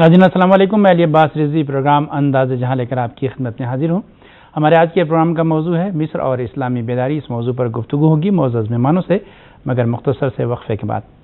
ناظرین السلام علیکم، میں علی عباس رضوی پروگرام انداز جہاں لے کر آپ کی خدمت میں حاضر ہوں۔ ہمارے آج کے پروگرام کا موضوع ہے مصر اور اسلامی بیداری۔ اس موضوع پر گفتگو ہوگی معزز مہمانوں سے، مگر مختصر سے وقفے کے بعد۔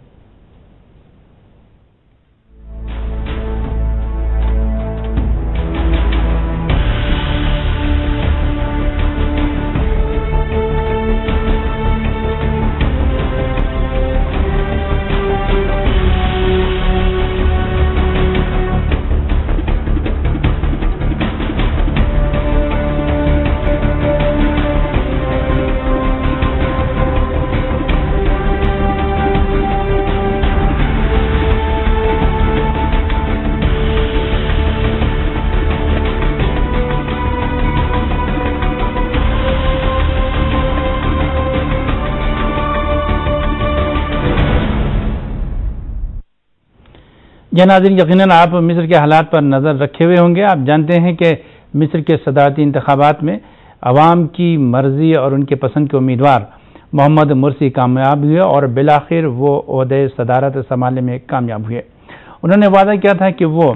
ناظرین، یقیناً آپ مصر کے حالات پر نظر رکھے ہوئے ہوں گے۔ آپ جانتے ہیں کہ مصر کے صدارتی انتخابات میں عوام کی مرضی اور ان کے پسند کے امیدوار محمد مرسی کامیاب ہوئے اور بالآخر وہ عہدۂ صدارت سنبھالنے میں کامیاب ہوئے۔ انہوں نے وعدہ کیا تھا کہ وہ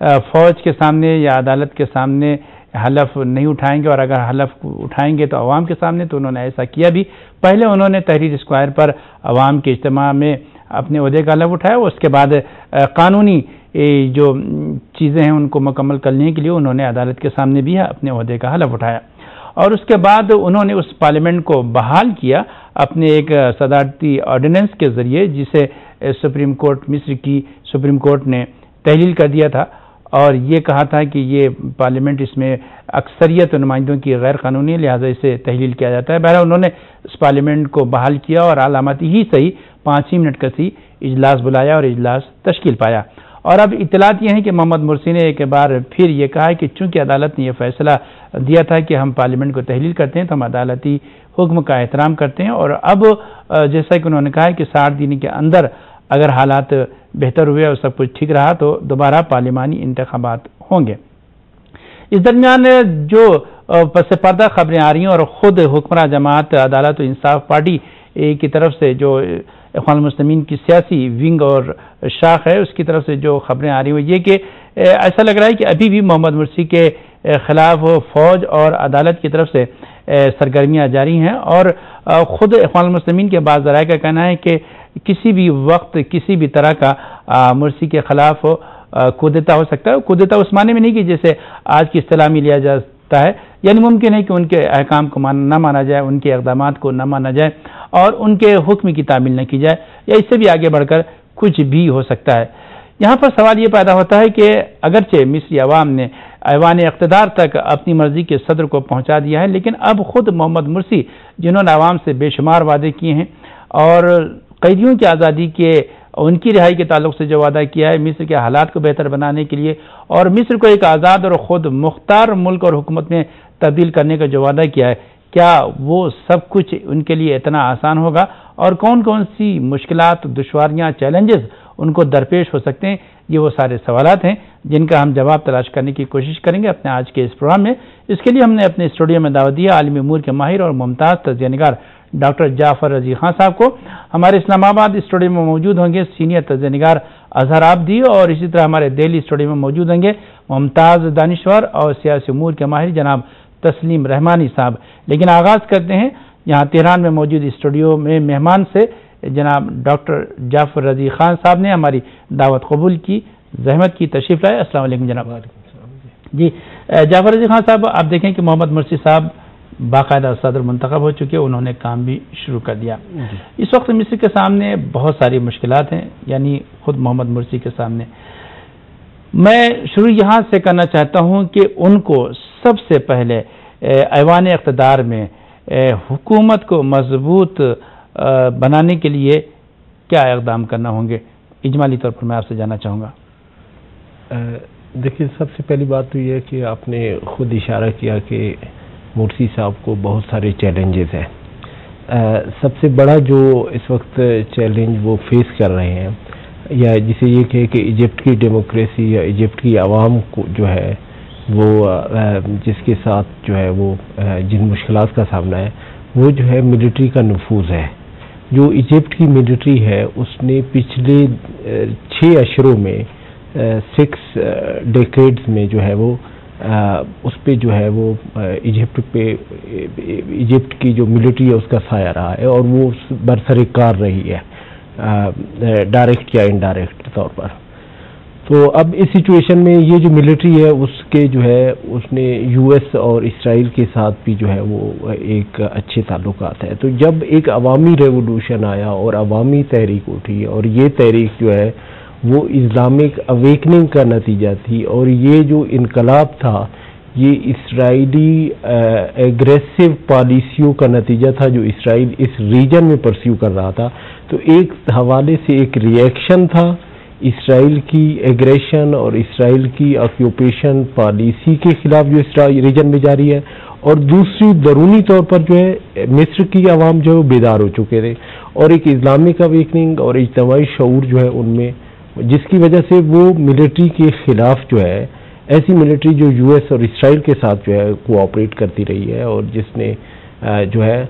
فوج کے سامنے یا عدالت کے سامنے حلف نہیں اٹھائیں گے، اور اگر حلف اٹھائیں گے تو عوام کے سامنے، تو انہوں نے ایسا کیا بھی۔ پہلے انہوں نے تحریر اسکوائر پر عوام کے اجتماع میں اپنے عہدے کا حلف اٹھایا، اس کے بعد قانونی جو چیزیں ہیں ان کو مکمل کرنے کے لیے انہوں نے عدالت کے سامنے بھی اپنے عہدے کا حلف اٹھایا، اور اس کے بعد انہوں نے اس پارلیمنٹ کو بحال کیا اپنے ایک صدارتی آرڈیننس کے ذریعے، جسے سپریم کورٹ، مصر کی سپریم کورٹ نے تحلیل کر دیا تھا، اور یہ کہا تھا کہ یہ پارلیمنٹ، اس میں اکثریت نمائندوں کی غیر قانونی، لہذا اسے تحلیل کیا جاتا ہے۔ بہرحال انہوں نے اس پارلیمنٹ کو بحال کیا اور علامتی ہی صحیح 5 منٹ کا اجلاس بلایا اور اجلاس تشکیل پایا۔ اور اب اطلاعات یہ ہیں کہ محمد مرسی نے ایک بار پھر یہ کہا ہے کہ چونکہ عدالت نے یہ فیصلہ دیا تھا کہ ہم پارلیمنٹ کو تحلیل کرتے ہیں، تو ہم عدالتی حکم کا احترام کرتے ہیں، اور اب جیسا کہ انہوں نے کہا ہے کہ 60 دن کے اندر اگر حالات بہتر ہوئے اور سب کچھ ٹھیک رہا تو دوبارہ پارلیمانی انتخابات ہوں گے۔ اس درمیان جو پس پردہ خبریں آ رہی ہیں، اور خود حکمراں جماعت عدالت و انصاف پارٹی کی طرف سے، جو اخوان المسلمین کی سیاسی ونگ اور شاخ ہے، اس کی طرف سے جو خبریں آ رہی ہیں، یہ کہ ایسا لگ رہا ہے کہ ابھی بھی محمد مرسی کے خلاف فوج اور عدالت کی طرف سے سرگرمیاں جاری ہیں، اور خود اخوان المسلمین کے بعض ذرائع کا کہنا ہے کہ کسی بھی وقت کسی بھی طرح کا مرسی کے خلاف کودتا ہو سکتا ہے۔ کودتا اس معنی میں نہیں کہ جیسے آج کی اصطلاح میں لیا جاتا ہے، یعنی ممکن ہے کہ ان کے احکام کو نہ مانا جائے، ان کے اقدامات کو نہ مانا جائے، اور ان کے حکم کی تعمیل نہ کی جائے، یا اس سے بھی آگے بڑھ کر کچھ بھی ہو سکتا ہے۔ یہاں پر سوال یہ پیدا ہوتا ہے کہ اگرچہ مصری عوام نے ایوان اقتدار تک اپنی مرضی کے صدر کو پہنچا دیا ہے، لیکن اب خود محمد مرسی، جنہوں نے عوام سے بے شمار وعدے کیے ہیں اور قیدیوں کی آزادی کے، ان کی رہائی کے تعلق سے جو وعدہ کیا ہے مصر کے حالات کو بہتر بنانے کے لیے، اور مصر کو ایک آزاد اور خود مختار ملک اور حکومت میں تبدیل کرنے کا جو وعدہ کیا ہے، کیا وہ سب کچھ ان کے لیے اتنا آسان ہوگا، اور کون کون سی مشکلات، دشواریاں، چیلنجز ان کو درپیش ہو سکتے ہیں؟ یہ وہ سارے سوالات ہیں جن کا ہم جواب تلاش کرنے کی کوشش کریں گے اپنے آج کے اس پروگرام میں۔ اس کے لیے ہم نے اپنے اسٹوڈیو میں دعوت دیا عالمی امور کے ماہر اور ممتاز تجزیہ نگار ڈاکٹر جعفر رضی خان صاحب کو۔ ہمارے اسلام آباد اسٹوڈیو میں موجود ہوں گے سینئر تجزیہ نگار اظہر عابدی، اور اسی طرح ہمارے دہلی اسٹوڈیو میں موجود ہوں گے ممتاز دانشور اور سیاسی امور کے ماہر جناب تسلیم رحمانی صاحب۔ لیکن آغاز کرتے ہیں یہاں تہران میں موجود اسٹوڈیو میں مہمان سے۔ جناب ڈاکٹر جعفر رضی خان صاحب نے ہماری دعوت قبول کی، زحمت کی، تشریف لائے۔ السلام علیکم جناب۔ جی جعفر رضی خان صاحب، آپ دیکھیں کہ محمد مرسی صاحب باقاعدہ صدر منتخب ہو چکے، انہوں نے کام بھی شروع کر دیا۔ اس وقت مصر کے سامنے بہت ساری مشکلات ہیں، یعنی خود محمد مرسی کے سامنے۔ میں شروع یہاں سے کرنا چاہتا ہوں کہ ان کو سب سے پہلے ایوان اقتدار میں حکومت کو مضبوط بنانے کے لیے کیا اقدام کرنا ہوں گے؟ اجمالی طور پر میں آپ سے جاننا چاہوں گا۔ دیکھیے، سب سے پہلی بات تو یہ ہے کہ آپ نے خود اشارہ کیا کہ مرسی صاحب کو بہت سارے چیلنجز ہیں۔ سب سے بڑا جو اس وقت چیلنج وہ فیس کر رہے ہیں، یا جسے یہ کہے کہ ایجپٹ کی ڈیموکریسی یا ایجپٹ کی عوام کو جو ہے وہ جس کے ساتھ جو ہے وہ جن مشکلات کا سامنا ہے، وہ جو ہے ملٹری کا نفوذ ہے۔ جو ایجپٹ کی ملٹری ہے اس نے پچھلے 6 اشروں میں 6 ڈیکیڈز میں جو ہے وہ اس پہ جو ہے وہ ایجپٹ کی جو ملٹری ہے اس کا سایہ رہا ہے، اور وہ برسر کار رہی ہے ڈائریکٹ یا انڈائریکٹ طور پر. تو اب اس سچویشن میں یہ جو ملٹری ہے اس کے جو ہے اس نے یو ایس اور اسرائیل کے ساتھ بھی جو ہے وہ ایک اچھے تعلقات ہیں. تو جب ایک عوامی ریولوشن آیا اور عوامی تحریک اٹھی، اور یہ تحریک جو ہے وہ اسلامک اویکننگ کا نتیجہ تھی، اور یہ جو انقلاب تھا یہ اسرائیلی ایگریسو پالیسیوں کا نتیجہ تھا جو اسرائیل اس ریجن میں پرسیو کر رہا تھا. تو ایک حوالے سے ایک ریئیکشن تھا اسرائیل کی ایگریشن اور اسرائیل کی آکیوپیشن پالیسی کے خلاف جو اسرائیل ریجن میں جاری ہے، اور دوسری درونی طور پر جو ہے مصر کی عوام جو ہے بیدار ہو چکے تھے، اور ایک اسلامک اویکننگ اور اجتماعی شعور جو ہے ان میں، جس کی وجہ سے وہ ملٹری کے خلاف جو ہے ایسی ملٹری جو یو ایس اور اسرائیل کے ساتھ جو ہے کوآپریٹ کرتی رہی ہے، اور جس نے جو ہے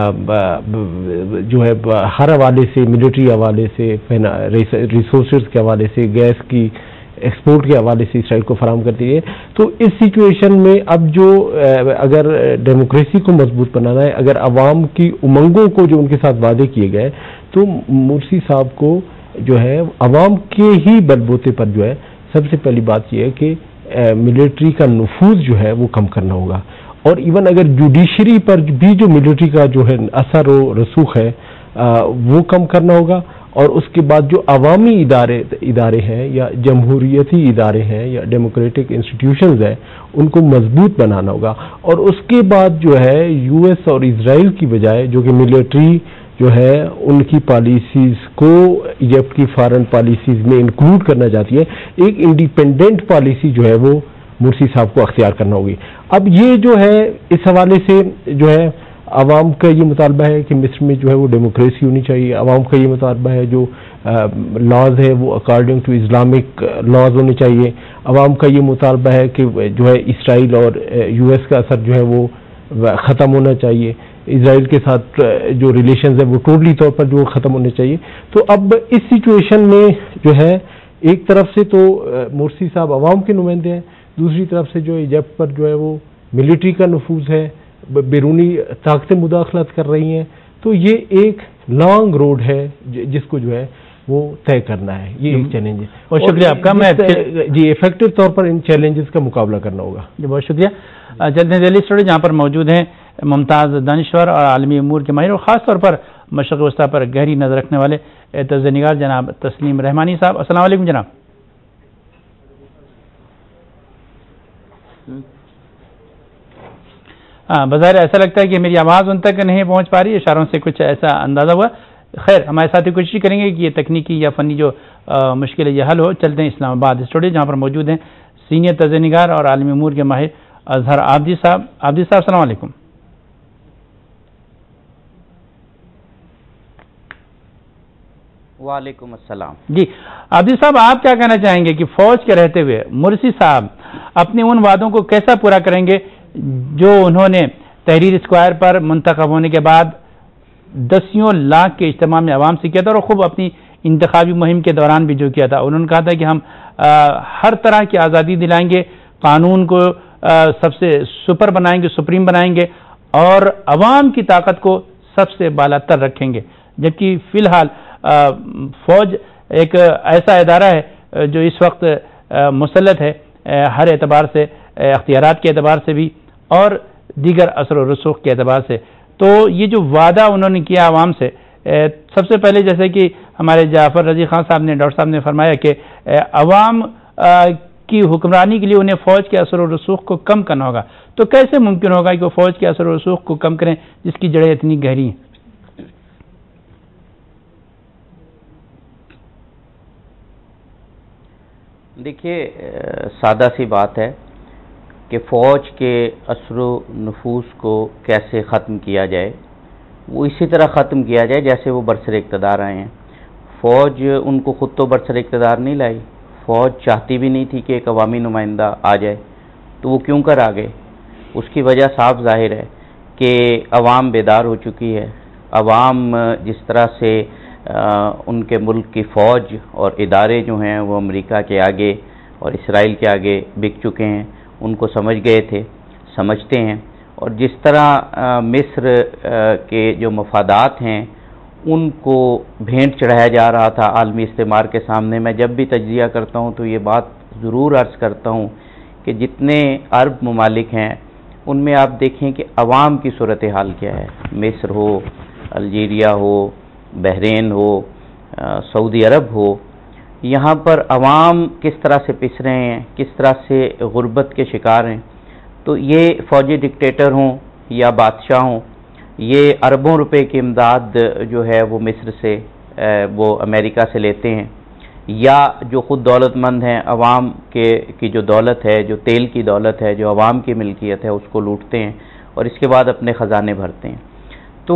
ہر حوالے سے ملٹری حوالے سے ریسورسز کے حوالے سے گیس کی ایکسپورٹ کے حوالے سے اسرائیل کو فراہم کرتی ہے. تو اس سچویشن میں اب جو اگر ڈیموکریسی کو مضبوط بنانا ہے، اگر عوام کی امنگوں کو جو ان کے ساتھ وعدے کیے گئے، تو مرسی صاحب کو جو ہے عوام کے ہی بل بوتے پر جو ہے سب سے پہلی بات یہ ہے کہ ملٹری کا نفوذ جو ہے وہ کم کرنا ہوگا، اور ایون اگر جوڈیشری پر بھی جو ملٹری کا جو ہے اثر و رسوخ ہے وہ کم کرنا ہوگا، اور اس کے بعد جو عوامی ادارے ہیں یا جمہوریتی ادارے ہیں یا ڈیموکریٹک انسٹیٹیوشنز ہیں ان کو مضبوط بنانا ہوگا. اور اس کے بعد جو ہے یو ایس اور اسرائیل کی بجائے جو کہ ملٹری جو ہے ان کی پالیسیز کو ایجپٹ کی فارن پالیسیز میں انکلوڈ کرنا چاہتی ہے، ایک انڈیپینڈنٹ پالیسی جو ہے وہ مرسی صاحب کو اختیار کرنا ہوگی. اب یہ جو ہے اس حوالے سے جو ہے عوام کا یہ مطالبہ ہے کہ مصر میں جو ہے وہ ڈیموکریسی ہونی چاہیے. عوام کا یہ مطالبہ ہے جو لاز ہے وہ اکارڈنگ ٹو اسلامک لاز ہونے چاہیے. عوام کا یہ مطالبہ ہے کہ جو ہے اسرائیل اور یو ایس کا اثر جو ہے وہ ختم ہونا چاہیے. اسرائیل کے ساتھ جو ریلیشنز ہیں وہ ٹوٹلی طور پر جو ختم ہونے چاہیے. تو اب اس سچویشن میں جو ہے ایک طرف سے تو مرسی صاحب عوام کے نمائندے ہیں، دوسری طرف سے جو ایجپٹ پر جو ہے وہ ملٹری کا نفوذ ہے، بیرونی طاقتیں مداخلت کر رہی ہیں. تو یہ ایک لانگ روڈ ہے جس کو جو ہے وہ طے کرنا ہے. یہ ایک چیلنج ہے. بہت شکریہ آپ کا. میں جی ایفیکٹو طور پر ان چیلنجز کا مقابلہ کرنا ہوگا. جی بہت شکریہ. چلتے ہیں دہلی اسٹوڈیو جہاں پر موجود ہیں ممتاز دانشور اور عالمی امور کے ماہر، اور خاص طور پر مشرق وسطیٰ پر گہری نظر رکھنے والے تجزیہ نگار جناب تسلیم رحمانی صاحب. السلام علیکم جناب. بظاہر ایسا لگتا ہے کہ میری آواز ان تک نہیں پہنچ پا رہی، اشاروں سے کچھ ایسا اندازہ ہوا. خیر ہمارے ساتھی کوشش کریں گے کہ یہ تکنیکی یا فنی جو مشکل ہے یہ حل ہو. چلتے ہیں اسلام آباد اسٹوڈیو جہاں پر موجود ہیں سینئر تجزیہ نگار اور عالمی امور کے ماہر اظہر عابدی صاحب. عابدی صاحب السلام علیکم. وعلیکم السلام. جی عابدی صاحب آپ کیا کہنا چاہیں گے کہ فوج کے رہتے ہوئے مرسی صاحب اپنے ان وعدوں کو کیسا پورا کریں گے جو انہوں نے تحریر اسکوائر پر منتخب ہونے کے بعد دسیوں لاکھ کے اجتماع میں عوام سے کیا تھا، اور خوب اپنی انتخابی مہم کے دوران بھی جو کیا تھا؟ انہوں نے کہا تھا کہ ہم ہر طرح کی آزادی دلائیں گے، قانون کو سب سے سپر بنائیں گے، سپریم بنائیں گے، اور عوام کی طاقت کو سب سے بالا تر رکھیں گے. جبکہ فی الحال فوج ایک ایسا ادارہ ہے جو اس وقت مسلط ہے ہر اعتبار سے، اختیارات کے اعتبار سے بھی اور دیگر اثر و رسوخ کے اعتبار سے. تو یہ جو وعدہ انہوں نے کیا عوام سے، سب سے پہلے جیسے کہ ہمارے جعفر رضی خان صاحب نے، ڈاکٹر صاحب نے فرمایا کہ عوام کی حکمرانی کے لیے انہیں فوج کے اثر و رسوخ کو کم کرنا ہوگا. تو کیسے ممکن ہوگا کہ وہ فوج کے اثر و رسوخ کو کم کریں جس کی جڑیں اتنی گہری ہیں؟ دیکھیے سادہ سی بات ہے کہ فوج کے اثر و نفوذ کو کیسے ختم کیا جائے. وہ اسی طرح ختم کیا جائے جیسے وہ برسر اقتدار آئے ہیں. فوج ان کو خود تو برسر اقتدار نہیں لائی، فوج چاہتی بھی نہیں تھی کہ ایک عوامی نمائندہ آ جائے، تو وہ کیوں کر آ گئے؟ اس کی وجہ صاف ظاہر ہے کہ عوام بیدار ہو چکی ہے. عوام جس طرح سے ان کے ملک کی فوج اور ادارے جو ہیں وہ امریکہ کے آگے اور اسرائیل کے آگے بک چکے ہیں، ان کو سمجھ گئے تھے، سمجھتے ہیں، اور جس طرح مصر کے جو مفادات ہیں ان کو بھینٹ چڑھایا جا رہا تھا عالمی استعمار کے سامنے. میں جب بھی تجزیہ کرتا ہوں تو یہ بات ضرور عرض کرتا ہوں کہ جتنے عرب ممالک ہیں ان میں آپ دیکھیں کہ عوام کی صورتحال کیا ہے. مصر ہو، الجیریا ہو، بحرین ہو، سعودی عرب ہو، یہاں پر عوام کس طرح سے پس رہے ہیں، کس طرح سے غربت کے شکار ہیں. تو یہ فوجی ڈکٹیٹر ہوں یا بادشاہ ہوں، یہ اربوں روپے کی امداد جو ہے وہ مصر سے وہ امریکہ سے لیتے ہیں، یا جو خود دولت مند ہیں عوام کی جو دولت ہے، جو تیل کی دولت ہے، جو عوام کی ملکیت ہے، اس کو لوٹتے ہیں اور اس کے بعد اپنے خزانے بھرتے ہیں. تو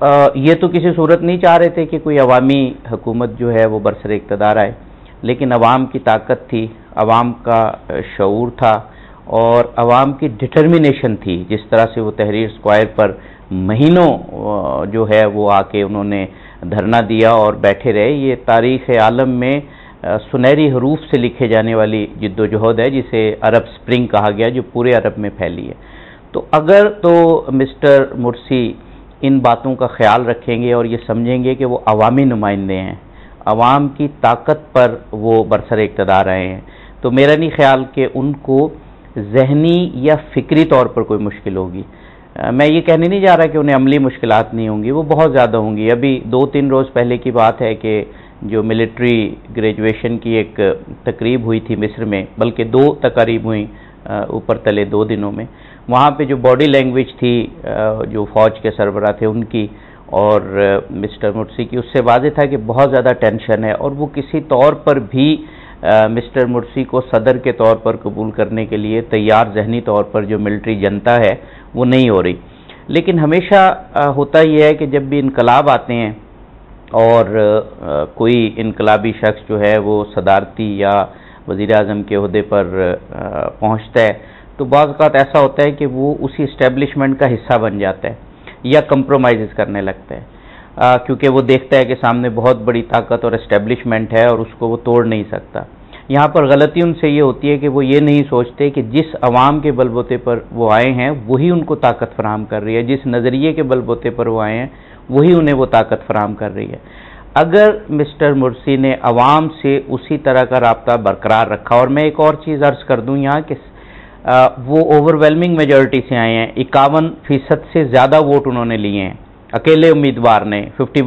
یہ تو کسی صورت نہیں چاہ رہے تھے کہ کوئی عوامی حکومت جو ہے وہ برسر اقتدار آئے، لیکن عوام کی طاقت تھی، عوام کا شعور تھا اور عوام کی ڈٹرمنیشن تھی. جس طرح سے وہ تحریر اسکوائر پر مہینوں جو ہے وہ آ کے انہوں نے دھرنا دیا اور بیٹھے رہے، یہ تاریخ عالم میں سنہری حروف سے لکھے جانے والی جد و جہد ہے جسے عرب سپرنگ کہا گیا، جو پورے عرب میں پھیلی ہے. تو اگر تو مسٹر مرسی ان باتوں کا خیال رکھیں گے اور یہ سمجھیں گے کہ وہ عوامی نمائندے ہیں، عوام کی طاقت پر وہ برسر اقتدار آئے ہیں، تو میرا نہیں خیال کہ ان کو ذہنی یا فکری طور پر کوئی مشکل ہوگی. میں یہ کہنے نہیں جا رہا کہ انہیں عملی مشکلات نہیں ہوں گی، وہ بہت زیادہ ہوں گی. ابھی 2-3 روز پہلے کی بات ہے کہ جو ملٹری گریجویشن کی ایک تقریب ہوئی تھی مصر میں، بلکہ 2 تقاریب ہوئیں اوپر تلے 2 دنوں میں، وہاں پہ جو باڈی لینگویج تھی جو فوج کے سربراہ تھے ان کی اور مسٹر مرسی کی، اس سے واضح تھا کہ بہت زیادہ ٹینشن ہے اور وہ کسی طور پر بھی مسٹر مرسی کو صدر کے طور پر قبول کرنے کے لیے تیار ذہنی طور پر جو ملٹری جنتا ہے وہ نہیں ہو رہی. لیکن ہمیشہ ہوتا یہ ہے کہ جب بھی انقلاب آتے ہیں اور کوئی انقلابی شخص جو ہے وہ صدارتی یا وزیر اعظم کے عہدے پر پہنچتا ہے تو بعض اوقات ایسا ہوتا ہے کہ وہ اسی اسٹیبلشمنٹ کا حصہ بن جاتا ہے یا کمپرومائز کرنے لگتا ہے، کیونکہ وہ دیکھتا ہے کہ سامنے بہت بڑی طاقت اور اسٹیبلشمنٹ ہے اور اس کو وہ توڑ نہیں سکتا. یہاں پر غلطی ان سے یہ ہوتی ہے کہ وہ یہ نہیں سوچتے کہ جس عوام کے بل بوتے پر وہ آئے ہیں وہی ان کو طاقت فراہم کر رہی ہے، جس نظریے کے بل بوتے پر وہ آئے ہیں وہی انہیں وہ طاقت فراہم کر رہی ہے. اگر مسٹر مرسی نے عوام سے اسی طرح کا رابطہ برقرار رکھا، اور میں ایک اور چیز عرض کر دوں یہاں کہ وہ اوور ویلمنگ میجورٹی سے آئے ہیں، 51% سے زیادہ ووٹ انہوں نے لیے ہیں، اکیلے امیدوار نے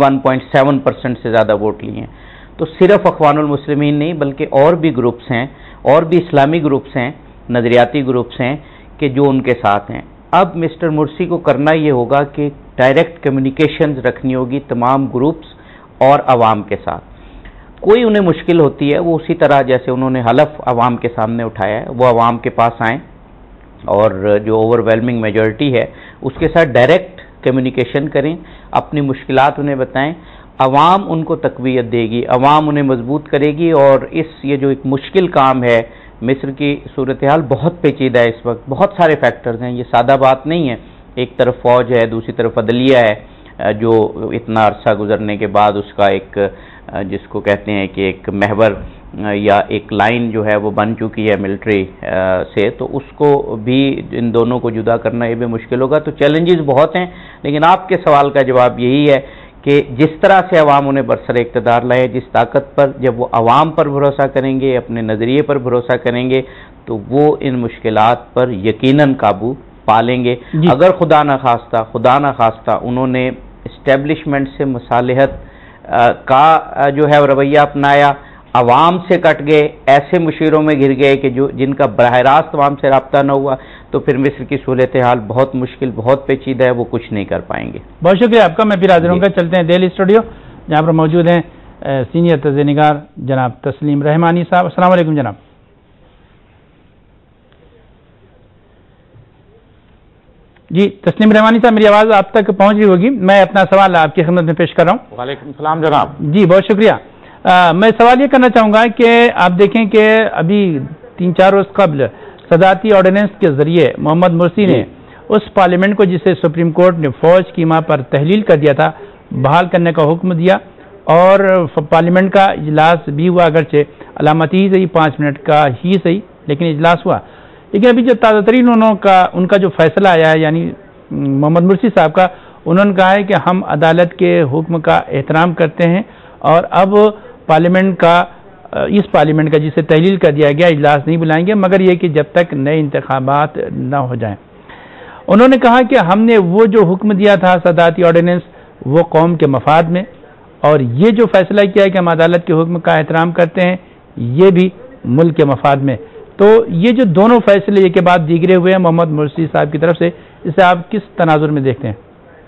51.7% سے زیادہ ووٹ لیے ہیں. تو صرف اخوان المسلمین نہیں بلکہ اور بھی گروپس ہیں، اور بھی اسلامی گروپس ہیں، نظریاتی گروپس ہیں کہ جو ان کے ساتھ ہیں. اب مسٹر مرسی کو کرنا یہ ہوگا کہ ڈائریکٹ کمیونیکیشنز رکھنی ہوگی تمام گروپس اور عوام کے ساتھ. کوئی انہیں مشکل ہوتی ہے وہ اسی طرح جیسے انہوں نے حلف عوام کے سامنے اٹھایا ہے وہ عوام کے پاس آئیں اور جو اوور ویلمنگ میجورٹی ہے اس کے ساتھ ڈائریکٹ کمیونیکیشن کریں، اپنی مشکلات انہیں بتائیں. عوام ان کو تقویت دے گی، عوام انہیں مضبوط کرے گی. اور یہ جو ایک مشکل کام ہے، مصر کی صورتحال بہت پیچیدہ ہے اس وقت، بہت سارے فیکٹرز ہیں، یہ سادہ بات نہیں ہے. ایک طرف فوج ہے، دوسری طرف عدلیہ ہے جو اتنا عرصہ گزرنے کے بعد اس کا ایک جس کو کہتے ہیں کہ ایک محور یا ایک لائن جو ہے وہ بن چکی ہے ملٹری سے، تو اس کو بھی ان دونوں کو جدا کرنا یہ بھی مشکل ہوگا. تو چیلنجز بہت ہیں، لیکن آپ کے سوال کا جواب یہی ہے کہ جس طرح سے عوام انہیں برسر اقتدار لائے، جس طاقت پر جب وہ عوام پر بھروسہ کریں گے، اپنے نظریے پر بھروسہ کریں گے تو وہ ان مشکلات پر یقیناً قابو پا لیں گے. اگر خدا نخواستہ انہوں نے اسٹیبلشمنٹ سے مصالحت کا جو ہے رویہ اپنایا، عوام سے کٹ گئے، ایسے مشیروں میں گر گئے کہ جن کا براہ راست عوام سے رابطہ نہ ہوا، تو پھر مصر کی صورتحال بہت مشکل، بہت پیچیدہ ہے، وہ کچھ نہیں کر پائیں گے. بہت شکریہ آپ کا. میں پھر حاضر ہوں گا. چلتے ہیں دہلی اسٹوڈیو جہاں پر موجود ہیں سینئر تجزیہ نگار جناب تسلیم رحمانی صاحب. السلام علیکم جناب. جی تسلیم رحمانی صاحب، میری آواز آپ تک پہنچ رہی ہوگی. میں اپنا سوال آپ کی خدمت میں پیش کر رہا ہوں. وعلیکم السلام جناب. جی بہت شکریہ. میں سوال یہ کرنا چاہوں گا کہ آپ دیکھیں کہ ابھی 3-4 روز قبل صدارتی آرڈیننس کے ذریعے محمد مرسی نے اس پارلیمنٹ کو جسے سپریم کورٹ نے فوج کی ماں پر تحلیل کر دیا تھا بحال کرنے کا حکم دیا، اور پارلیمنٹ کا اجلاس بھی ہوا، اگرچہ علامتی ہی صحیح 5 منٹ کا ہی صحیح، لیکن اجلاس ہوا. لیکن ابھی جو تازہ ترین ان کا جو فیصلہ آیا ہے، یعنی محمد مرسی صاحب کا، انہوں نے کہا ہے کہ ہم عدالت کے حکم کا احترام کرتے ہیں اور اب اس پارلیمنٹ کا جسے تحلیل کر دیا گیا اجلاس نہیں بلائیں گے، مگر یہ کہ جب تک نئے انتخابات نہ ہو جائیں. انہوں نے کہا کہ ہم نے وہ جو حکم دیا تھا صدارتی آرڈیننس، وہ قوم کے مفاد میں، اور یہ جو فیصلہ کیا ہے کہ ہم عدالت کے حکم کا احترام کرتے ہیں، یہ بھی ملک کے مفاد میں. تو یہ جو دونوں فیصلے ایک کے بعد دیگرے ہوئے ہیں محمد مرسی صاحب کی طرف سے، اسے آپ کس تناظر میں دیکھتے ہیں؟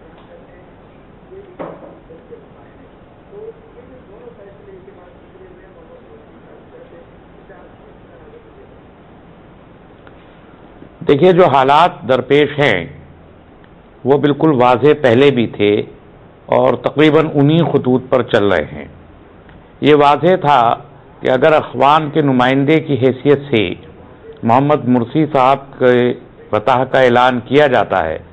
دیکھیے، جو حالات درپیش ہیں وہ بالکل واضح پہلے بھی تھے اور تقریباً انہی خطوط پر چل رہے ہیں. یہ واضح تھا کہ اگر اخوان کے نمائندے کی حیثیت سے محمد مرسی صاحب کے فتح کا اعلان کیا جاتا ہے،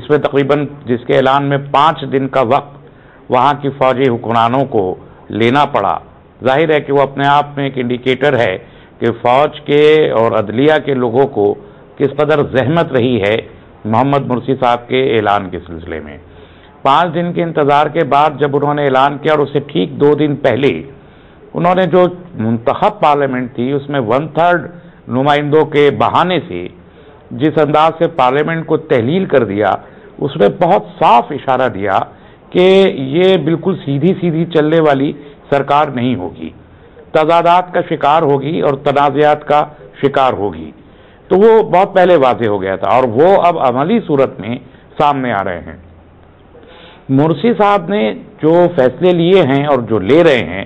جس کے اعلان میں 5 دن کا وقت وہاں کی فوجی حکمرانوں کو لینا پڑا، ظاہر ہے کہ وہ اپنے آپ میں ایک انڈیکیٹر ہے کہ فوج کے اور عدلیہ کے لوگوں کو کس قدر زحمت رہی ہے محمد مرسی صاحب کے اعلان کے سلسلے میں. 5 دن کے انتظار کے بعد جب انہوں نے اعلان کیا، اور اس سے ٹھیک 2 دن پہلے انہوں نے جو منتخب پارلیمنٹ تھی اس میں 1/3 نمائندوں کے بہانے سے جس انداز سے پارلیمنٹ کو تحلیل کر دیا، اس نے بہت صاف اشارہ دیا کہ یہ بالکل سیدھی چلنے والی سرکار نہیں ہوگی، تضادات کا شکار ہوگی اور تنازعات کا شکار ہوگی. تو وہ بہت پہلے واضح ہو گیا تھا اور وہ اب عملی صورت میں سامنے آ رہے ہیں. مرسی صاحب نے جو فیصلے لیے ہیں اور جو لے رہے ہیں،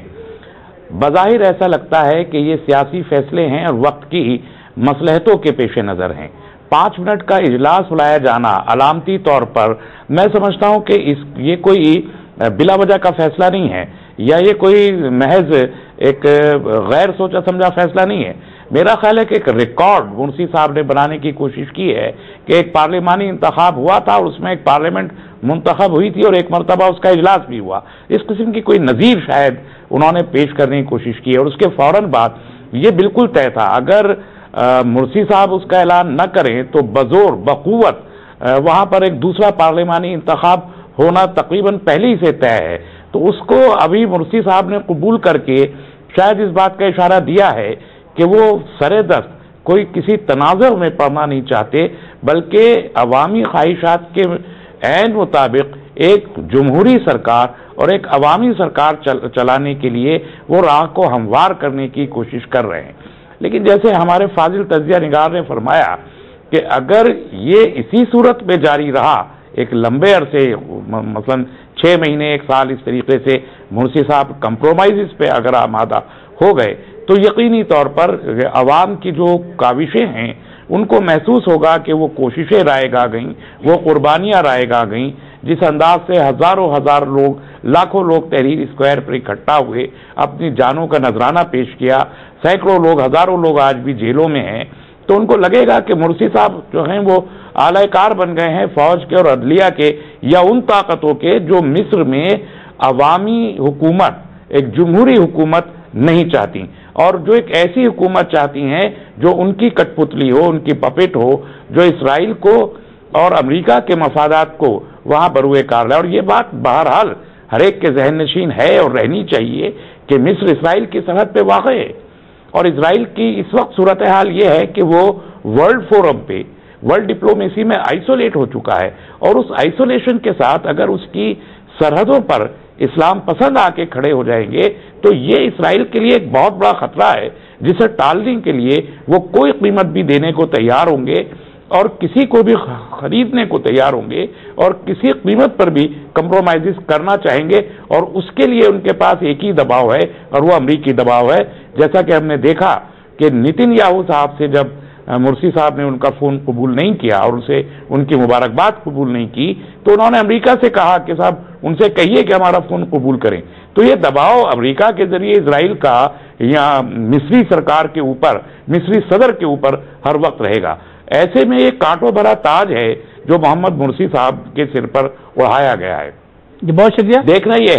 بظاہر ایسا لگتا ہے کہ یہ سیاسی فیصلے ہیں اور وقت کی مصلحتوں کے پیش نظر ہیں. 5 منٹ کا اجلاس بلایا جانا علامتی طور پر میں سمجھتا ہوں کہ یہ کوئی بلا وجہ کا فیصلہ نہیں ہے، یا یہ کوئی محض ایک غیر سوچا سمجھا فیصلہ نہیں ہے. میرا خیال ہے کہ ایک ریکارڈ مرسی صاحب نے بنانے کی کوشش کی ہے کہ ایک پارلیمانی انتخاب ہوا تھا اور اس میں ایک پارلیمنٹ منتخب ہوئی تھی اور ایک مرتبہ اس کا اجلاس بھی ہوا. اس قسم کی کوئی نظیر شاید انہوں نے پیش کرنے کی کوشش کی ہے، اور اس کے فوراً بعد یہ بالکل طے تھا اگر مرسی صاحب اس کا اعلان نہ کریں تو بزور بقوت وہاں پر ایک دوسرا پارلیمانی انتخاب ہونا تقریباً پہلے ہی سے طے ہے. تو اس کو ابھی مرسی صاحب نے قبول کر کے شاید اس بات کا اشارہ دیا ہے کہ وہ سرے دست کوئی کسی تنازع میں پڑنا نہیں چاہتے، بلکہ عوامی خواہشات کے عین مطابق ایک جمہوری سرکار اور ایک عوامی سرکار چلانے کے لیے وہ راہ کو ہموار کرنے کی کوشش کر رہے ہیں. لیکن جیسے ہمارے فاضل تجزیہ نگار نے فرمایا کہ اگر یہ اسی صورت میں جاری رہا ایک لمبے عرصے، مثلا 6 مہینے 1 سال، اس طریقے سے مرسی صاحب کمپرومائز پہ اگر آمادہ ہو گئے تو یقینی طور پر عوام کی جو کاوشیں ہیں ان کو محسوس ہوگا کہ وہ کوششیں رائے گا گئیں، وہ قربانیاں رائے گا گئیں. جس انداز سے ہزار لوگ، لاکھوں لوگ تحریر اسکوائر پر اکٹھا ہوئے، اپنی جانوں کا نذرانہ پیش کیا، سینکڑوں لوگ، ہزاروں لوگ آج بھی جیلوں میں ہیں، تو ان کو لگے گا کہ مرسی صاحب جو ہیں وہ اعلی کار بن گئے ہیں فوج کے اور عدلیہ کے یا ان طاقتوں کے جو مصر میں عوامی حکومت، ایک جمہوری حکومت نہیں چاہتی، اور جو ایک ایسی حکومت چاہتی ہیں جو ان کی کٹ پتلی ہو، ان کی پپٹ ہو، جو اسرائیل کو اور امریکہ کے مفادات کو وہاں بروئے کار لائے. اور یہ بات بہرحال ہر ایک کے ذہن نشین ہے اور رہنی چاہیے کہ مصر اسرائیل کی سرحد پہ واقع ہے، اور اسرائیل کی اس وقت صورتحال یہ ہے کہ وہ ورلڈ فورم پہ، ورلڈ ڈپلومیسی میں آئسولیٹ ہو چکا ہے، اور اس آئسولیشن کے ساتھ اگر اس کی سرحدوں پر اسلام پسند آ کے کھڑے ہو جائیں گے تو یہ اسرائیل کے لیے ایک بہت بڑا خطرہ ہے، جسے ٹالنے کے لیے وہ کوئی قیمت بھی دینے کو تیار ہوں گے اور کسی کو بھی خریدنے کو تیار ہوں گے اور کسی قیمت پر بھی کمپرومائز کرنا چاہیں گے، اور اس کے لیے ان کے پاس ایک ہی دباؤ ہے اور وہ امریکی دباؤ ہے. جیسا کہ ہم نے دیکھا کہ نتن یاہو صاحب سے جب مرسی صاحب نے ان کا فون قبول نہیں کیا اور اسے ان کی مبارکباد قبول نہیں کی تو انہوں نے امریکہ سے کہا کہ صاحب ان سے کہیے کہ ہمارا فون قبول کریں. تو یہ دباؤ امریکہ کے ذریعے اسرائیل کا یا مصری سرکار کے اوپر، مصری صدر کے اوپر ہر وقت رہے گا. ایسے میں یہ کانٹوں بھرا تاج ہے جو محمد مرسی صاحب کے سر پر اڑایا گیا ہے. بہت شکریہ. دیکھنا یہ ہے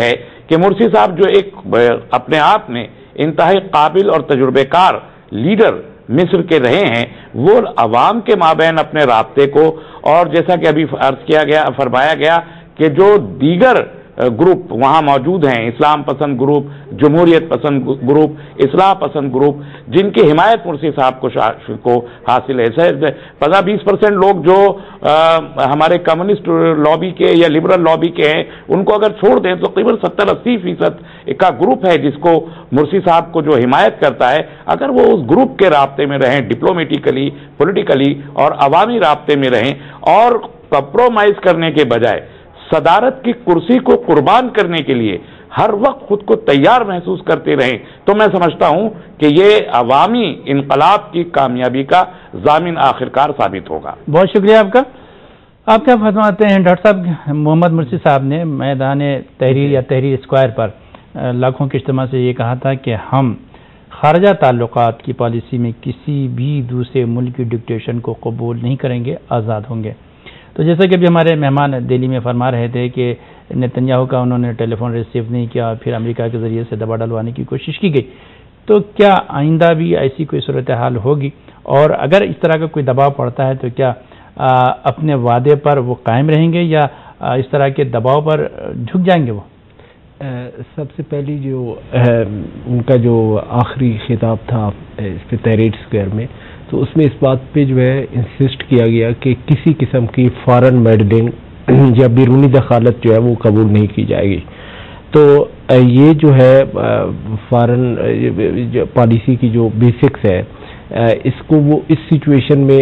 کہ مرسی صاحب جو ایک اپنے آپ میں انتہائی قابل اور تجربے کار لیڈر مصر کے رہے ہیں، وہ عوام کے مابین اپنے رابطے کو، اور جیسا کہ ابھی عرض کیا گیا، فرمایا گیا کہ جو دیگر گروپ وہاں موجود ہیں، اسلام پسند گروپ، جمہوریت پسند گروپ، اصلاح پسند گروپ، جن کی حمایت مرسی صاحب کو حاصل ہے، 15-20% لوگ جو ہمارے کمیونسٹ لابی کے یا لبرل لابی کے ہیں، ان کو اگر چھوڑ دیں تو تقریباً 70-80% کا گروپ ہے جس کو مرسی صاحب کو جو حمایت کرتا ہے، اگر وہ اس گروپ کے رابطے میں رہیں، ڈپلومیٹیکلی، پولیٹیکلی اور عوامی رابطے میں رہیں، اور کمپرومائز کرنے کے بجائے صدارت کی کرسی کو قربان کرنے کے لیے ہر وقت خود کو تیار محسوس کرتے رہیں، تو میں سمجھتا ہوں کہ یہ عوامی انقلاب کی کامیابی کا ضامن آخرکار ثابت ہوگا۔ بہت شکریہ آپ کا۔ آپ کیا فرماتے ہیں ڈاکٹر صاحب؟ محمد مرسی صاحب نے میدان تحریر یا تحریر اسکوائر پر لاکھوں کے اجتماع سے یہ کہا تھا کہ ہم خارجہ تعلقات کی پالیسی میں کسی بھی دوسرے ملک کی ڈکٹیشن کو قبول نہیں کریں گے، آزاد ہوں گے۔ تو جیسا کہ ابھی ہمارے مہمان دہلی میں فرما رہے تھے کہ نتنیاہو کا انہوں نے ٹیلی فون ریسیو نہیں کیا، پھر امریکہ کے ذریعے سے دبا ڈلوانے کی کوشش کی گئی، تو کیا آئندہ بھی ایسی کوئی صورتحال ہوگی؟ اور اگر اس طرح کا کوئی دباؤ پڑتا ہے تو کیا اپنے وعدے پر وہ قائم رہیں گے یا اس طرح کے دباؤ پر جھک جائیں گے وہ؟ سب سے پہلی جو ان کا جو آخری خطاب تھا اس پہ تحریر اسکوائر میں، تو اس میں اس بات پہ جو ہے انسسٹ کیا گیا کہ کسی قسم کی فارن میڈلنگ یا بیرونی دخالت جو ہے وہ قبول نہیں کی جائے گی۔ تو یہ جو ہے فارن پالیسی کی جو بیسکس ہے، اس کو وہ اس سچویشن میں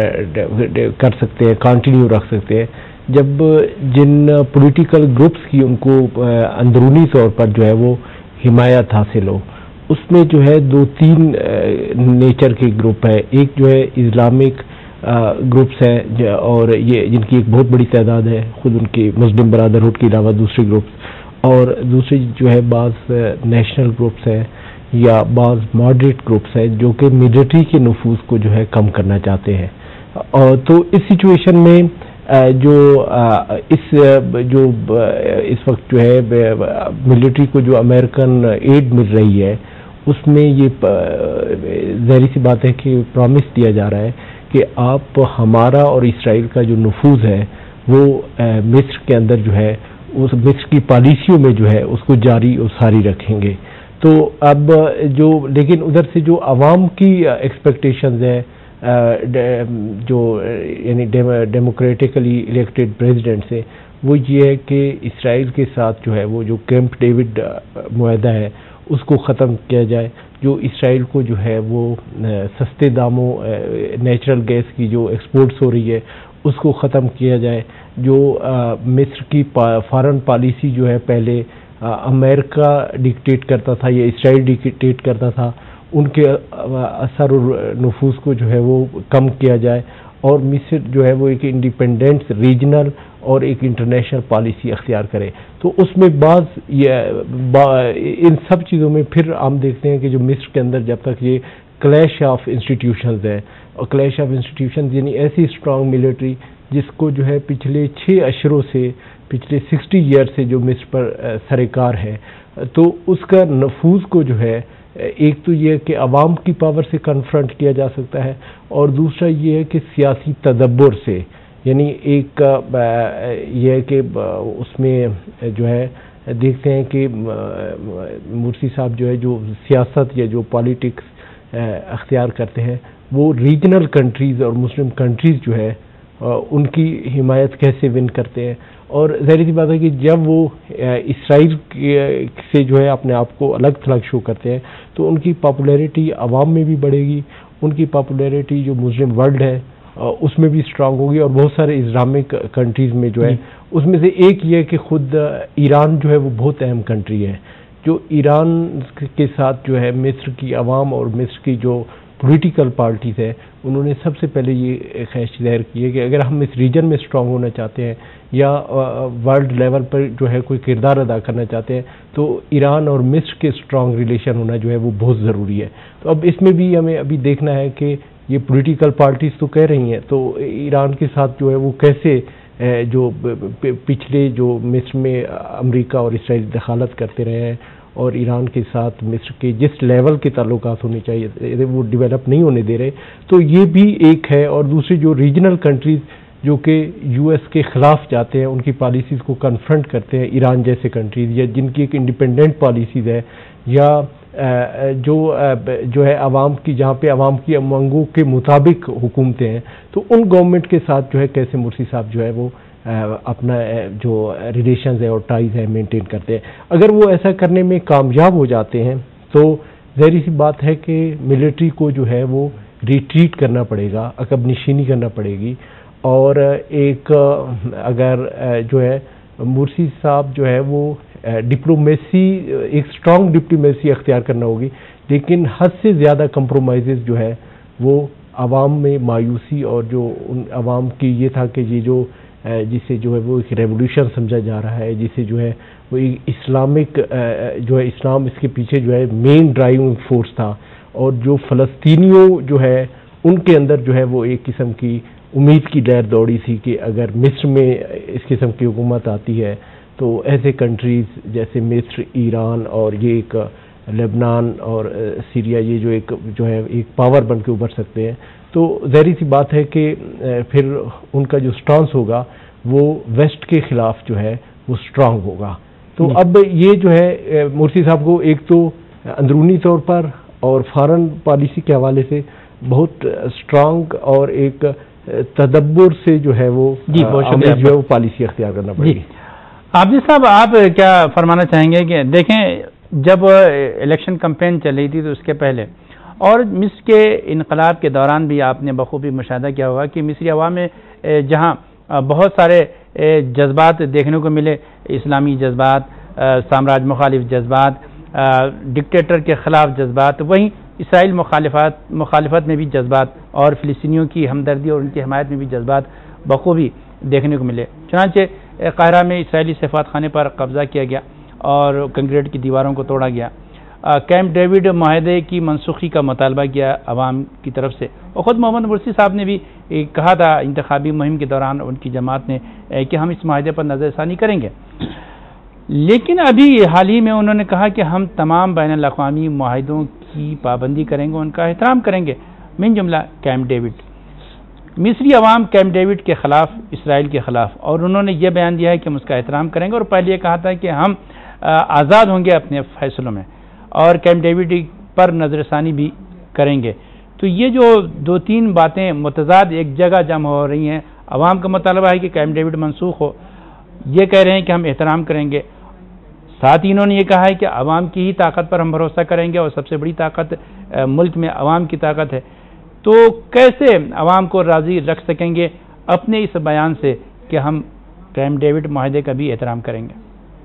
کر سکتے ہیں، کنٹینیو رکھ سکتے ہیں جب جن پولیٹیکل گروپس کی ان کو اندرونی طور پر جو ہے وہ حمایت حاصل ہو۔ اس میں جو ہے 2-3 نیچر کے گروپ ہے، ایک جو ہے اسلامک گروپس ہیں اور یہ جن کی ایک بہت بڑی تعداد ہے، خود ان کی مسلم برادرہڈ کے علاوہ دوسرے گروپس، اور دوسرے جو ہے بعض نیشنل گروپس ہیں یا بعض ماڈریٹ گروپس ہیں جو کہ ملٹری کے نفوذ کو جو ہے کم کرنا چاہتے ہیں۔ اور تو اس سچویشن میں جو اس وقت جو ہے ملٹری کو جو امریکن ایڈ مل رہی ہے، اس میں یہ ظاہری سی بات ہے کہ پرومس دیا جا رہا ہے کہ آپ ہمارا اور اسرائیل کا جو نفوذ ہے وہ مصر کے اندر جو ہے اس مصر کی پالیسیوں میں جو ہے اس کو جاری اور ساری رکھیں گے۔ تو اب جو لیکن ادھر سے جو عوام کی ایکسپیکٹیشنز ہیں جو یعنی ڈیموکریٹکلی الیکٹڈ پریزیڈنٹ سے، وہ یہ ہے کہ اسرائیل کے ساتھ جو ہے وہ جو کیمپ ڈیوڈ معاہدہ ہے اس کو ختم کیا جائے، جو اسرائیل کو جو ہے وہ سستے داموں نیچرل گیس کی جو ایکسپورٹس ہو رہی ہے اس کو ختم کیا جائے، جو مصر کی فارن پالیسی جو ہے پہلے امریکہ ڈکٹیٹ کرتا تھا یا اسرائیل ڈکٹیٹ کرتا تھا، ان کے اثر و نفوذ کو جو ہے وہ کم کیا جائے، اور مصر جو ہے وہ ایک انڈیپینڈنٹ ریجنل اور ایک انٹرنیشنل پالیسی اختیار کرے۔ تو اس میں ان سب چیزوں میں پھر ہم دیکھتے ہیں کہ جو مصر کے اندر جب تک یہ کلیش آف انسٹیٹیوشنز ہے، اور کلیش آف انسٹیٹیوشنز یعنی ایسی اسٹرانگ ملٹری جس کو جو ہے پچھلے 6 اشروں سے، پچھلے 60 ایئر سے جو مصر پر سرکار ہے، تو اس کا نفوذ کو جو ہے ایک تو یہ کہ عوام کی پاور سے کنفرنٹ کیا جا سکتا ہے، اور دوسرا یہ ہے کہ سیاسی تدبر سے، یعنی ایک یہ ہے کہ اس میں جو ہے دیکھتے ہیں کہ مرسی صاحب جو ہے جو سیاست یا جو پالیٹکس اختیار کرتے ہیں وہ ریجنل کنٹریز اور مسلم کنٹریز جو ہے ان کی حمایت کیسے ون کرتے ہیں، اور ظاہر سی بات ہے کہ جب وہ اسرائیل سے جو ہے اپنے آپ کو الگ تھلگ شو کرتے ہیں تو ان کی پاپولیرٹی عوام میں بھی بڑھے گی، ان کی پاپولیرٹی جو مسلم ورلڈ ہے اس میں بھی اسٹرانگ ہوگی، اور بہت سارے اسلامک کنٹریز میں جو ہے اس میں سے ایک یہ کہ خود ایران جو ہے وہ بہت اہم کنٹری ہے، جو ایران کے ساتھ جو ہے مصر کی عوام اور مصر کی جو پولیٹیکل پارٹیز ہے انہوں نے سب سے پہلے یہ خواہش ظاہر کی ہے کہ اگر ہم اس ریجن میں اسٹرانگ ہونا چاہتے ہیں یا ورلڈ لیول پر جو ہے کوئی کردار ادا کرنا چاہتے ہیں تو ایران اور مصر کے اسٹرانگ ریلیشن ہونا جو ہے وہ بہت ضروری ہے۔ تو اب اس میں بھی ہمیں ابھی دیکھنا ہے کہ یہ پولیٹیکل پارٹیز تو کہہ رہی ہیں، تو ایران کے ساتھ جو ہے وہ کیسے جو پچھلے جو مصر میں امریکہ اور اسرائیل دخالت کرتے رہے ہیں اور ایران کے ساتھ مصر کے جس لیول کے تعلقات ہونے چاہیے وہ ڈیولپ نہیں ہونے دے رہے، تو یہ بھی ایک ہے۔ اور دوسری جو ریجنل کنٹریز جو کہ یو ایس کے خلاف جاتے ہیں، ان کی پالیسیز کو کنفرنٹ کرتے ہیں، ایران جیسے کنٹریز یا جن کی ایک انڈیپینڈنٹ پالیسیز ہے، یا جو ہے عوام کی، جہاں پہ عوام کی امنگوں کے مطابق حکومتیں ہیں، تو ان گورنمنٹ کے ساتھ جو ہے کیسے مرسی صاحب جو ہے وہ اپنا جو ریلیشنز ہے اور ٹائز ہے مینٹین کرتے ہیں۔ اگر وہ ایسا کرنے میں کامیاب ہو جاتے ہیں تو ظاہر سی بات ہے کہ ملٹری کو جو ہے وہ ریٹریٹ کرنا پڑے گا، عقب نشینی کرنا پڑے گی، اور ایک اگر جو ہے مرسی صاحب جو ہے وہ ڈپلومیسی، ایک اسٹرانگ ڈپلومیسی اختیار کرنا ہوگی، لیکن حد سے زیادہ کمپرومائزز جو ہے وہ عوام میں مایوسی، اور جو ان عوام کی یہ تھا کہ یہ جو جسے جو ہے وہ ایک ریولیوشن سمجھا جا رہا ہے، جسے جو ہے وہ اسلامک جو ہے اسلام اس کے پیچھے جو ہے مین ڈرائیونگ فورس تھا، اور جو فلسطینیوں جو ہے ان کے اندر جو ہے وہ ایک قسم کی امید کی لہر دوڑی تھی کہ اگر مصر میں اس قسم کی حکومت آتی ہے تو ایسے کنٹریز جیسے مصر، ایران اور یہ ایک لبنان اور سیریا، یہ جو ہے ایک پاور بن کے ابھر سکتے ہیں۔ تو ظاہری سی بات ہے کہ پھر ان کا جو سٹانس ہوگا وہ ویسٹ کے خلاف جو ہے وہ سٹرانگ ہوگا۔ تو اب یہ جو ہے مرسی صاحب کو ایک تو اندرونی طور پر اور فارن پالیسی کے حوالے سے بہت سٹرانگ اور ایک تدبر سے جو ہے وہ پالیسی اختیار کرنا پڑے گی۔ عابد صاحب، آپ کیا فرمانا چاہیں گے کہ دیکھیں جب الیکشن کمپین چل رہی تھی تو اس کے پہلے اور مصر کے انقلاب کے دوران بھی آپ نے بخوبی مشاہدہ کیا ہوگا کہ مصری عوام میں جہاں بہت سارے جذبات دیکھنے کو ملے، اسلامی جذبات، سامراج مخالف جذبات، ڈکٹیٹر کے خلاف جذبات، وہیں اسرائیل مخالفت میں بھی جذبات، اور فلسطینیوں کی ہمدردی اور ان کی حمایت میں بھی جذبات بخوبی دیکھنے کو ملے۔ چنانچہ قاہرہ میں اسرائیلی سفارت خانے پر قبضہ کیا گیا اور کنکریٹ کی دیواروں کو توڑا گیا، کیمپ ڈیوڈ معاہدے کی منسوخی کا مطالبہ کیا عوام کی طرف سے، اور خود محمد مرسی صاحب نے بھی کہا تھا انتخابی مہم کے دوران ان کی جماعت نے کہ ہم اس معاہدے پر نظر ثانی کریں گے، لیکن ابھی حال ہی میں انہوں نے کہا کہ ہم تمام بین الاقوامی معاہدوں کی پابندی کریں گے، ان کا احترام کریں گے، من جملہ کیمپ ڈیوڈ۔ مصری عوام کیمپ ڈیوڈ کے خلاف، اسرائیل کے خلاف، اور انہوں نے یہ بیان دیا ہے کہ ہم اس کا احترام کریں گے، اور پہلے یہ کہا تھا کہ ہم آزاد ہوں گے اپنے فیصلوں میں اور کیمپ ڈیوڈ پر نظر ثانی بھی کریں گے۔ تو یہ جو دو تین باتیں متضاد ایک جگہ جمع ہو رہی ہیں، عوام کا مطالبہ ہے کہ کیمپ ڈیوڈ منسوخ ہو، یہ کہہ رہے ہیں کہ ہم احترام کریں گے، ساتھ ہی انہوں نے یہ کہا ہے کہ عوام کی ہی طاقت پر ہم بھروسہ کریں گے، اور سب سے بڑی طاقت ملک میں عوام کی طاقت ہے۔ تو کیسے عوام کو راضی رکھ سکیں گے اپنے اس بیان سے کہ ہم کیمپ ڈیوڈ معاہدے کا بھی احترام کریں گے؟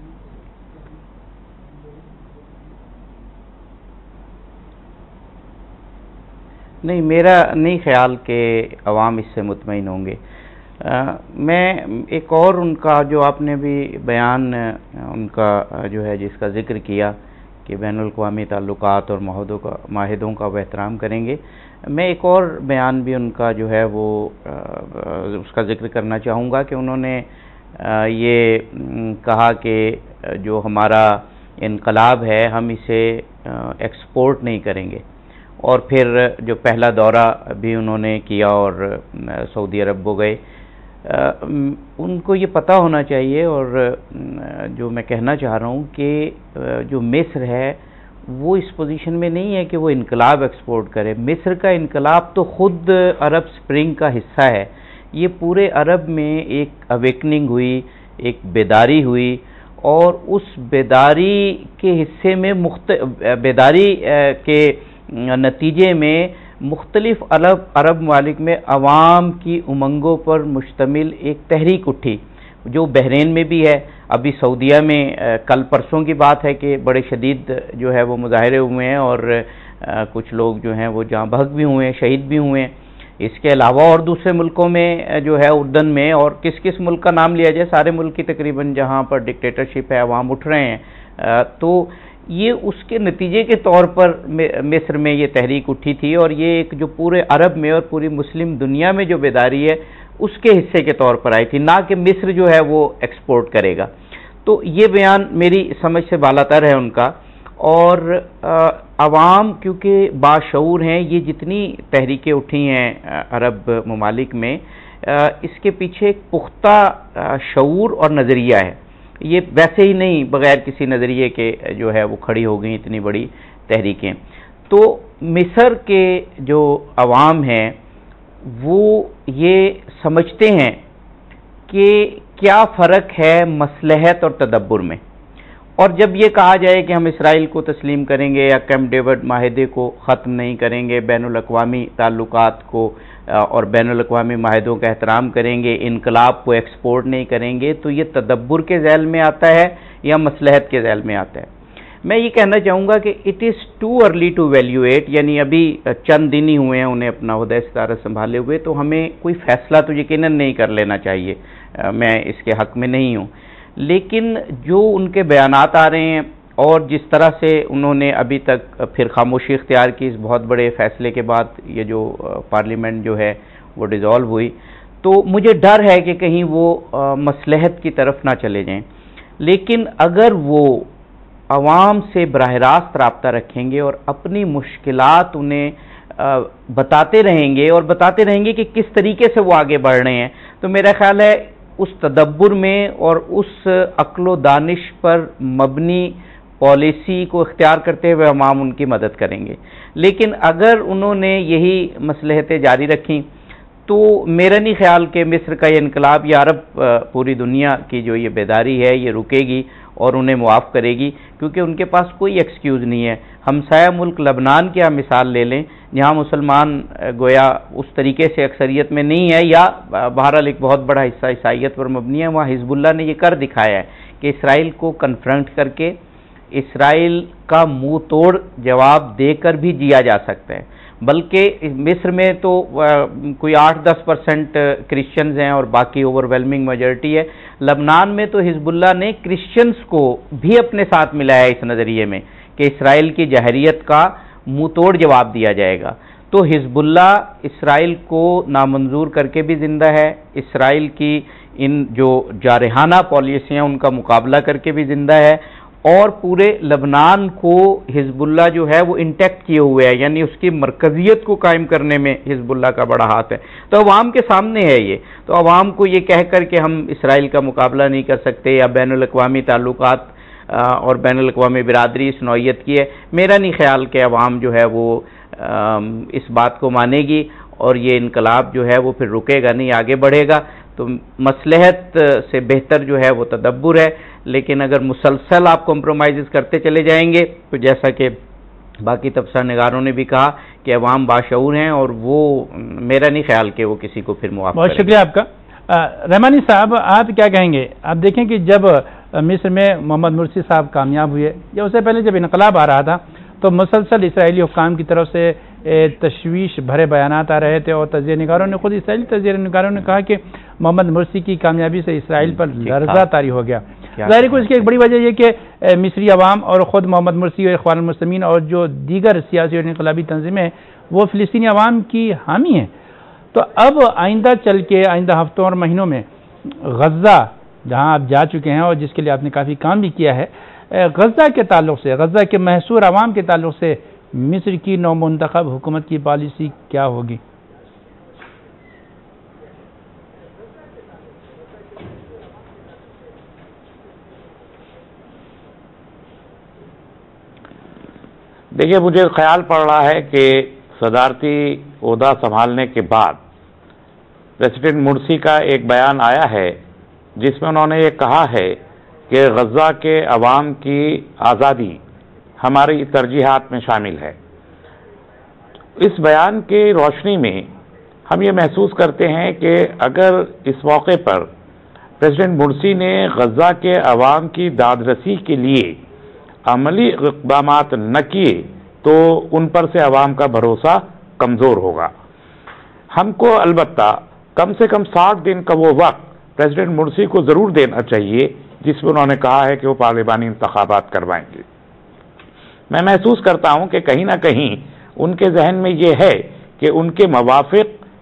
نہیں، میرا نہیں خیال کہ عوام اس سے مطمئن ہوں گے۔ میں ایک اور ان کا جو آپ نے بھی بیان ان کا جو ہے جس کا ذکر کیا کہ بین الاقوامی تعلقات اور معاہدوں کا وہ احترام کریں گے، میں ایک اور بیان بھی ان کا جو ہے وہ اس کا ذکر کرنا چاہوں گا کہ انہوں نے یہ کہا کہ جو ہمارا انقلاب ہے ہم اسے ایکسپورٹ نہیں کریں گے، اور پھر جو پہلا دورہ بھی انہوں نے کیا اور سعودی عرب وہ گئے۔ ان کو یہ پتہ ہونا چاہیے، اور جو میں کہنا چاہ رہا ہوں کہ جو مصر ہے وہ اس پوزیشن میں نہیں ہے کہ وہ انقلاب ایکسپورٹ کرے۔ مصر کا انقلاب تو خود عرب سپرنگ کا حصہ ہے، یہ پورے عرب میں ایک اویکننگ ہوئی، ایک بیداری ہوئی، اور اس بیداری کے حصے میں بیداری کے نتیجے میں مختلف عرب ممالک میں عوام کی امنگوں پر مشتمل ایک تحریک اٹھی، جو بحرین میں بھی ہے، ابھی سعودیہ میں کل پرسوں کی بات ہے کہ بڑے شدید جو ہے وہ مظاہرے ہوئے ہیں، اور کچھ لوگ جو ہیں وہ جاں بحق بھی ہوئے ہیں، شہید بھی ہوئے ہیں۔ اس کے علاوہ اور دوسرے ملکوں میں جو ہے اردن میں، اور کس ملک کا نام لیا جائے، سارے ملک کی تقریباً جہاں پر ڈکٹیٹرشپ ہے عوام اٹھ رہے ہیں۔ تو یہ اس کے نتیجے کے طور پر مصر میں یہ تحریک اٹھی تھی، اور یہ ایک جو پورے عرب میں اور پوری مسلم دنیا میں جو بیداری ہے اس کے حصے کے طور پر آئی تھی، نہ کہ مصر جو ہے وہ ایکسپورٹ کرے گا۔ تو یہ بیان میری سمجھ سے بالاتر ہے ان کا، اور عوام کیونکہ باشعور ہیں، یہ جتنی تحریکیں اٹھی ہیں عرب ممالک میں، اس کے پیچھے ایک پختہ شعور اور نظریہ ہے، یہ ویسے ہی نہیں بغیر کسی نظریے کے جو ہے وہ کھڑی ہو گئی اتنی بڑی تحریکیں۔ تو مصر کے جو عوام ہیں وہ یہ سمجھتے ہیں کہ کیا فرق ہے مصلحت اور تدبر میں، اور جب یہ کہا جائے کہ ہم اسرائیل کو تسلیم کریں گے یا کیمپ ڈیوڈ معاہدے کو ختم نہیں کریں گے، بین الاقوامی تعلقات کو اور بین الاقوامی معاہدوں کا احترام کریں گے، انقلاب کو ایکسپورٹ نہیں کریں گے، تو یہ تدبر کے ذیل میں آتا ہے یا مصلحت کے ذیل میں آتا ہے؟ میں یہ کہنا چاہوں گا کہ it is too early to evaluate, یعنی ابھی چند دن ہی ہوئے ہیں انہیں اپنا عہدہ صدارت سنبھالے ہوئے، تو ہمیں کوئی فیصلہ تو یقیناً نہیں کر لینا چاہیے، میں اس کے حق میں نہیں ہوں، لیکن جو ان کے بیانات آ رہے ہیں اور جس طرح سے انہوں نے ابھی تک پھر خاموشی اختیار کی اس بہت بڑے فیصلے کے بعد، یہ جو پارلیمنٹ جو ہے وہ ڈیزالو ہوئی، تو مجھے ڈر ہے کہ کہیں وہ مصلحت کی طرف نہ چلے جائیں۔ لیکن اگر وہ عوام سے براہ راست رابطہ رکھیں گے اور اپنی مشکلات انہیں بتاتے رہیں گے کہ کس طریقے سے وہ آگے بڑھ رہے ہیں، تو میرا خیال ہے اس تدبر میں اور اس عقل و دانش پر مبنی پالیسی کو اختیار کرتے ہوئے عوام ان کی مدد کریں گے۔ لیکن اگر انہوں نے یہی مصلحتیں جاری رکھیں تو میرا نہیں خیال کہ مصر کا یہ انقلاب یا عرب پوری دنیا کی جو یہ بیداری ہے یہ رکے گی اور انہیں معاف کرے گی، کیونکہ ان کے پاس کوئی ایکسکیوز نہیں ہے۔ ہمسایہ ملک لبنان کی آپ مثال لے لیں، جہاں مسلمان گویا اس طریقے سے اکثریت میں نہیں ہے یا بہرحال ایک بہت بڑا حصہ عیسائیت پر مبنی ہے، وہاں حزب اللہ نے یہ کر دکھایا ہے کہ اسرائیل کو کنفرنٹ کر کے اسرائیل کا منہ توڑ جواب دے کر بھی جیا جا سکتا ہے۔ بلکہ مصر میں تو کوئی 8-10% کرسچنز ہیں اور باقی اوور ویلمنگ میجورٹی ہے۔ لبنان میں تو حزب اللہ نے کرسچنز کو بھی اپنے ساتھ ملایا اس نظریے میں کہ اسرائیل کی جہریت کا منہ توڑ جواب دیا جائے گا۔ تو حزب اللہ اسرائیل کو نامنظور کر کے بھی زندہ ہے، اسرائیل کی ان جو جارحانہ پالیسیاں ان کا مقابلہ کر کے بھی زندہ ہے، اور پورے لبنان کو حزب اللہ جو ہے وہ انٹیکٹ کیے ہوئے ہے، یعنی اس کی مرکزیت کو قائم کرنے میں حزب اللہ کا بڑا ہاتھ ہے۔ تو عوام کے سامنے ہے یہ، تو عوام کو یہ کہہ کر کہ ہم اسرائیل کا مقابلہ نہیں کر سکتے یا بین الاقوامی تعلقات اور بین الاقوامی برادری اس نوعیت کی ہے، میرا نہیں خیال کہ عوام جو ہے وہ اس بات کو مانے گی اور یہ انقلاب جو ہے وہ پھر رکے گا نہیں، آگے بڑھے گا۔ تو مصلحت سے بہتر جو ہے وہ تدبر ہے، لیکن اگر مسلسل آپ کمپرومائزز کرتے چلے جائیں گے تو جیسا کہ باقی تبصرہ نگاروں نے بھی کہا کہ عوام باشعور ہیں اور وہ میرا نہیں خیال کہ وہ کسی کو پھر معاف کریں۔ بہت شکریہ آپ کا۔ رحمانی صاحب، آپ کیا کہیں گے؟ آپ دیکھیں کہ جب مصر میں محمد مرسی صاحب کامیاب ہوئے یا اس سے پہلے جب انقلاب آ رہا تھا تو مسلسل اسرائیلی حکام کی طرف سے تشویش بھرے بیانات آ رہے تھے، اور تجزیہ نگاروں نے خود اسرائیلی تجزیہ نگاروں نے کہا کہ محمد مرسی کی کامیابی سے اسرائیل پر لرزہ طاری ہو گیا۔ ظاہر کو اس کی ایک بڑی وجہ یہ کہ مصری عوام اور خود محمد مرسی اور اخوان المسلمین اور جو دیگر سیاسی اور انقلابی تنظیمیں ہیں وہ فلسطینی عوام کی حامی ہیں۔ تو اب آئندہ چل کے آئندہ ہفتوں اور مہینوں میں غزہ جہاں آپ جا چکے ہیں اور جس کے لیے آپ نے کافی کام بھی کیا ہے، غزہ کے تعلق سے، غزہ کے محصور عوام کے تعلق سے مصر کی نو منتخب حکومت کی پالیسی کیا ہوگی؟ دیکھیے، مجھے خیال پڑ رہا ہے کہ صدارتی عہدہ سنبھالنے کے بعد پریزیڈنٹ مرسی کا ایک بیان آیا ہے جس میں انہوں نے یہ کہا ہے کہ غزہ کے عوام کی آزادی ہماری ترجیحات میں شامل ہے۔ اس بیان کی روشنی میں ہم یہ محسوس کرتے ہیں کہ اگر اس موقع پر پریزیڈنٹ مرسی نے غزہ کے عوام کی داد رسی کے لیے عملی اقدامات نہ کیے تو ان پر سے عوام کا بھروسہ کمزور ہوگا۔ ہم کو البتہ کم سے کم 60 دن کا وہ وقت پریزیڈنٹ مرسی کو ضرور دینا چاہیے جس میں انہوں نے کہا ہے کہ وہ پارلیمانی انتخابات کروائیں گے۔ میں محسوس کرتا ہوں کہ کہیں نہ کہیں ان کے ذہن میں یہ ہے کہ ان کے موافق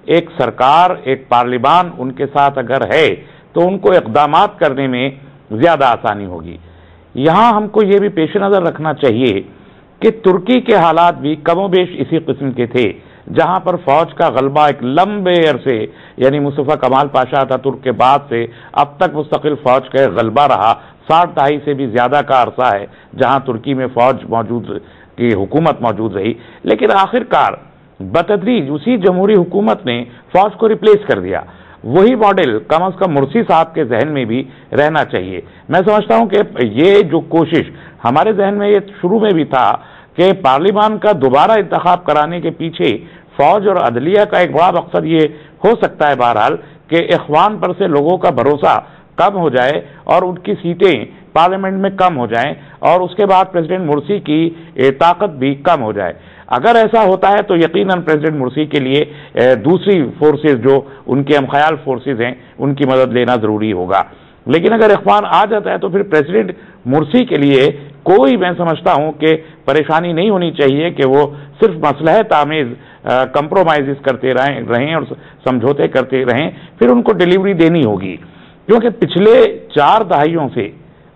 ایک سرکار، ایک پارلیمان ان کے ساتھ اگر ہے تو ان کو اقدامات کرنے میں زیادہ آسانی ہوگی۔ یہاں ہم کو یہ بھی پیش نظر رکھنا چاہیے کہ ترکی کے حالات بھی کم و بیش اسی قسم کے تھے، جہاں پر فوج کا غلبہ ایک لمبے عرصے، یعنی مصطفیٰ کمال پاشا تھا ترک کے بعد سے اب تک مستقل فوج کا غلبہ رہا، 60 دہائی سے بھی زیادہ کا عرصہ ہے جہاں ترکی میں فوج کی حکومت موجود رہی، لیکن آخر کار بتدریج اسی جمہوری حکومت نے فوج کو ریپلیس کر دیا۔ وہی ماڈل کم از کم مرسی صاحب کے ذہن میں بھی رہنا چاہیے۔ میں سمجھتا ہوں کہ یہ جو کوشش ہمارے ذہن میں یہ شروع میں بھی تھا کہ پارلیمان کا دوبارہ انتخاب کرانے کے پیچھے فوج اور عدلیہ کا ایک بڑا مقصد یہ ہو سکتا ہے بہرحال کہ اخوان پر سے لوگوں کا بھروسہ کم ہو جائے اور ان کی سیٹیں پارلیمنٹ میں کم ہو جائیں اور اس کے بعد پریزیڈنٹ مرسی کی طاقت بھی کم ہو جائے۔ اگر ایسا ہوتا ہے تو یقیناً پریزیڈنٹ مرسی کے لیے دوسری فورسز جو ان کے ہم خیال فورسز ہیں ان کی مدد لینا ضروری ہوگا، لیکن اگر اخوان آ جاتا ہے تو پھر پریزیڈنٹ مرسی کے لیے کوئی میں سمجھتا ہوں کہ پریشانی نہیں ہونی چاہیے کہ وہ صرف مصلحت آمیز کمپرومائزز کرتے رہیں اور سمجھوتے کرتے رہیں، پھر ان کو ڈیلیوری دینی ہوگی، کیونکہ پچھلے 4 دہائیوں سے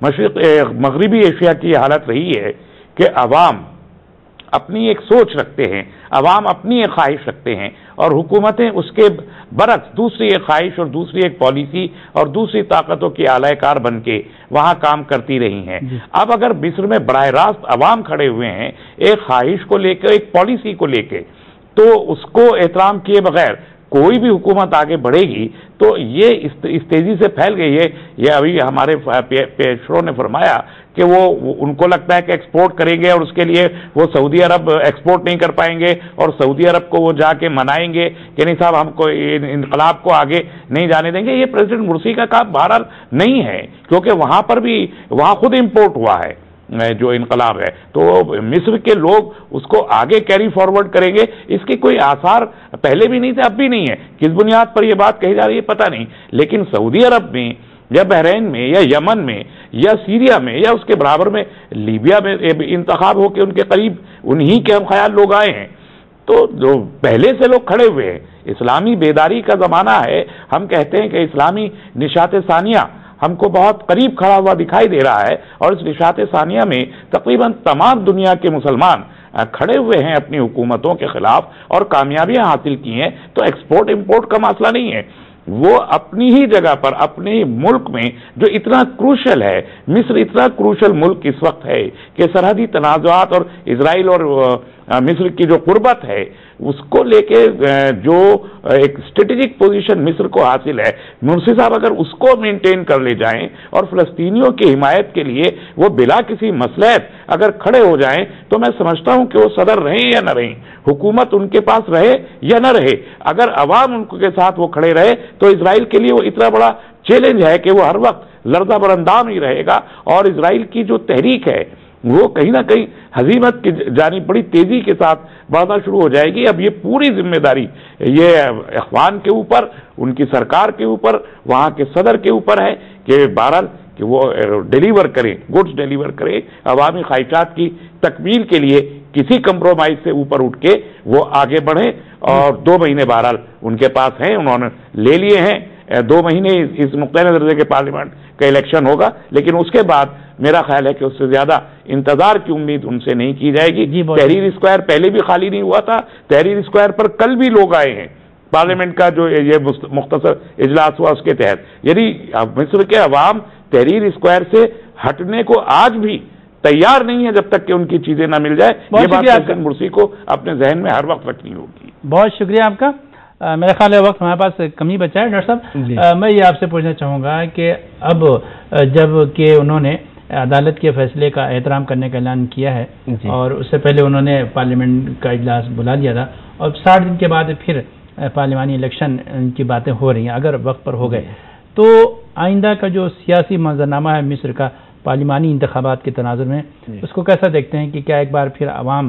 مغربی ایشیا کی حالت رہی ہے کہ عوام اپنی ایک سوچ رکھتے ہیں، عوام اپنی ایک خواہش رکھتے ہیں اور حکومتیں اس کے برعکس دوسری ایک خواہش اور دوسری ایک پالیسی اور دوسری طاقتوں کی اعلی کار بن کے وہاں کام کرتی رہی ہیں۔ اب اگر مصر میں براہ راست عوام کھڑے ہوئے ہیں ایک خواہش کو لے کے، ایک پالیسی کو لے کے، تو اس کو احترام کیے بغیر کوئی بھی حکومت آگے بڑھے گی تو یہ اس تیزی سے پھیل گئی ہے۔ یہ ابھی ہمارے پیشروں نے فرمایا کہ وہ ان کو لگتا ہے کہ ایکسپورٹ کریں گے اور اس کے لیے وہ سعودی عرب ایکسپورٹ نہیں کر پائیں گے اور سعودی عرب کو وہ جا کے منائیں گے کہ نہیں صاحب ہم کو انقلاب کو آگے نہیں جانے دیں گے۔ یہ پریزیڈنٹ مرسی کا کام بہرحال نہیں ہے، کیونکہ وہاں خود امپورٹ ہوا ہے جو انقلاب ہے، تو مصر کے لوگ اس کو آگے کیری فارورڈ کریں گے، اس کے کوئی آثار پہلے بھی نہیں تھے اب بھی نہیں ہے۔ کس بنیاد پر یہ بات کہی جا رہی ہے پتہ نہیں، لیکن سعودی عرب میں یا بحرین میں یا یمن میں یا سیریا میں یا اس کے برابر میں لیبیا میں انتخاب ہو کے ان کے قریب انہی کے ہم خیال لوگ آئے ہیں، تو جو پہلے سے لوگ کھڑے ہوئے ہیں۔ اسلامی بیداری کا زمانہ ہے، ہم کہتے ہیں کہ اسلامی نشاط ثانیہ ہم کو بہت قریب کھڑا ہوا دکھائی دے رہا ہے اور اس نشاط ثانیہ میں تقریباً تمام دنیا کے مسلمان کھڑے ہوئے ہیں اپنی حکومتوں کے خلاف اور کامیابیاں حاصل کی ہیں، تو ایکسپورٹ امپورٹ کا مسئلہ نہیں ہے۔ وہ اپنی ہی جگہ پر اپنے ملک میں جو اتنا کروشل ہے، مصر اتنا کروشل ملک اس وقت ہے کہ سرحدی تنازعات اور اسرائیل اور مصر کی جو قربت ہے اس کو لے کے جو ایک اسٹریٹجک پوزیشن مصر کو حاصل ہے، مرسی صاحب اگر اس کو مینٹین کر لے جائیں اور فلسطینیوں کی حمایت کے لیے وہ بلا کسی مصلحت اگر کھڑے ہو جائیں تو میں سمجھتا ہوں کہ وہ صدر رہیں یا نہ رہیں، حکومت ان کے پاس رہے یا نہ رہے، اگر عوام ان کے ساتھ وہ کھڑے رہے تو اسرائیل کے لیے وہ اتنا بڑا چیلنج ہے کہ وہ ہر وقت لرزہ برندام ہی رہے گا اور اسرائیل کی جو تحریک ہے وہ کہیں نہ کہیں ہزیمت کی جانب بڑی تیزی کے ساتھ بڑھنا شروع ہو جائے گی۔ اب یہ پوری ذمہ داری یہ اخوان کے اوپر، ان کی سرکار کے اوپر، وہاں کے صدر کے اوپر ہے کہ بہرحال کہ وہ ڈیلیور کریں، گڈز ڈیلیور کریں، عوامی خواہشات کی تکمیل کے لیے کسی کمپرومائز سے اوپر اٹھ کے وہ آگے بڑھیں، اور 2 مہینے بہرحال ان کے پاس ہیں، انہوں نے لے لیے ہیں 2 مہینے اس نقطۂ نظر سے کہ پارلیمنٹ کا الیکشن ہوگا، لیکن اس کے بعد میرا خیال ہے کہ اس سے زیادہ انتظار کی امید ان سے نہیں کی جائے گی۔ تحریر اسکوائر پہلے بھی خالی نہیں ہوا تھا، تحریر اسکوائر پر کل بھی لوگ آئے ہیں پارلیمنٹ کا جو یہ مختصر اجلاس ہوا اس کے تحت، یعنی مصر کے عوام تحریر اسکوائر سے ہٹنے کو آج بھی تیار نہیں ہے جب تک کہ ان کی چیزیں نہ مل جائے۔ یہ بات پریزیڈنٹ مرسی کو اپنے ذہن میں ہر وقت رکھنی ہوگی۔ بہت شکریہ آپ کا۔ میرا خیال ہے وقت ہمارے پاس کمی بچا ہے۔ ڈاکٹر صاحب میں یہ آپ سے پوچھنا چاہوں گا کہ اب جب کہ انہوں نے عدالت کے فیصلے کا احترام کرنے کا اعلان کیا ہے اور اس سے پہلے انہوں نے پارلیمنٹ کا اجلاس بلا لیا تھا اور 60 دن کے بعد پھر پارلیمانی الیکشن کی باتیں ہو رہی ہیں، اگر وقت پر ہو گئے تو آئندہ کا جو سیاسی منظرنامہ ہے مصر کا پارلیمانی انتخابات کے تناظر میں، اس کو کیسا دیکھتے ہیں کہ کیا ایک بار پھر عوام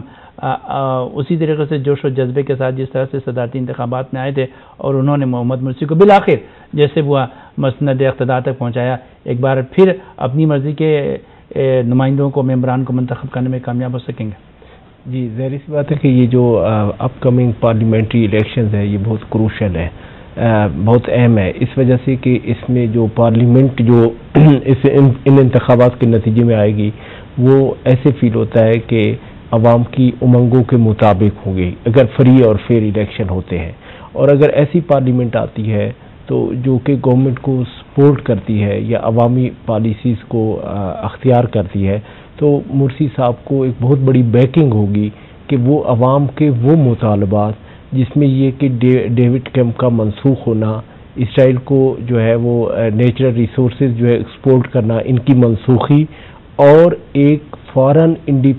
اسی طریقے سے جوش و جذبے کے ساتھ جس طرح سے صدارتی انتخابات میں آئے تھے اور انہوں نے محمد مرسی کو بالآخر جیسے وہ مسند اقتدار تک پہنچایا، ایک بار پھر اپنی مرضی کے نمائندوں کو، ممبران کو منتخب کرنے میں کامیاب ہو سکیں گے؟ جی ظاہر سی بات ہے کہ یہ جو اپ کمنگ پارلیمنٹری الیکشنز ہے یہ بہت کروشل ہے، بہت اہم ہے، اس وجہ سے کہ اس میں جو پارلیمنٹ جو ان انتخابات کے نتیجے میں آئے گی وہ ایسے فیل ہوتا ہے کہ عوام کی امنگوں کے مطابق ہوگی اگر فری اور فیئر الیکشن ہوتے ہیں، اور اگر ایسی پارلیمنٹ آتی ہے تو جو کہ گورنمنٹ کو سپورٹ کرتی ہے یا عوامی پالیسیز کو اختیار کرتی ہے، تو مرسی صاحب کو ایک بہت بڑی بیکنگ ہوگی کہ وہ عوام کے وہ مطالبات جس میں یہ کہ ڈیوڈ کیمپ کا منسوخ ہونا، اسرائیل کو جو ہے وہ نیچرل ریسورسز جو ہے ایکسپورٹ کرنا، ان کی منسوخی اور ایک فارن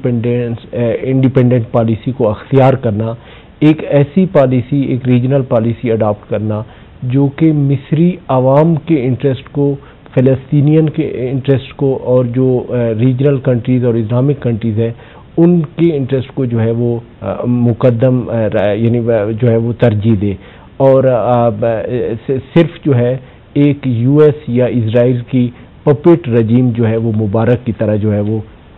انڈیپینڈنٹ پالیسی کو اختیار کرنا، ایک ایسی پالیسی، ایک ریجنل پالیسی اڈاپٹ کرنا جو کہ مصری عوام کے انٹرسٹ کو، فلسطینین کے انٹرسٹ کو، اور جو ریجنل کنٹریز اور اسلامک کنٹریز ہیں ان کے انٹرسٹ کو جو ہے وہ مقدم یعنی جو ہے وہ ترجیح دے، اور صرف جو ہے ایک یو ایس یا اسرائیل کی پپٹ رجیم جو ہے وہ مبارک کی طرح جو ہے وہ